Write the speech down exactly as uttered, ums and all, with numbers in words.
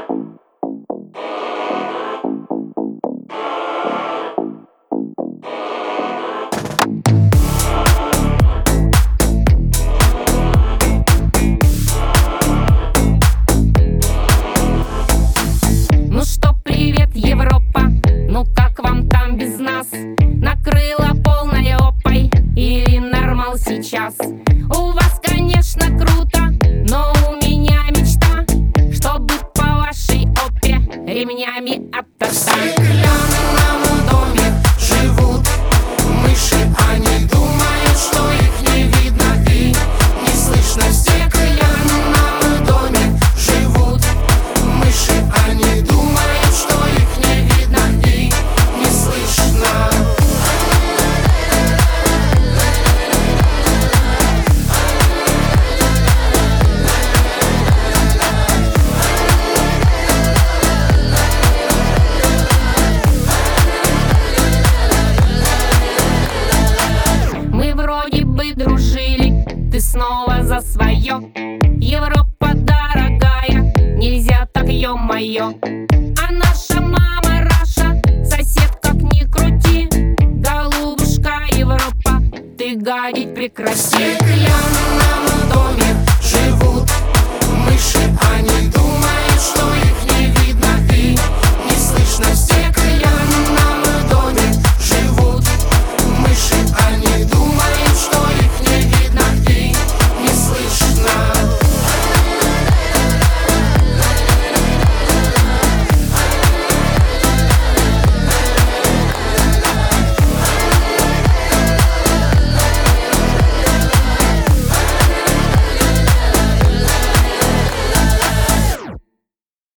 Ну что, привет, Европа, ну как вам там без нас? Накрыла полной опой или нормал сейчас? У вас, конечно, круто, но у меня мечта, чтобы по вашей опе ремнями оттоптать. В стеклянном доме живут мыши, они думают, что их не видно и не слышно. В стеклянном доме живут мыши, они думают, что их не видно и не слышно. Мы вроде бы дружили, ты снова за свое. Европа дорогая, нельзя так, ё-моё. А наша мама Раша, сосед как ни крути. Голубушка Европа, ты гадить прекрати. Стеклянном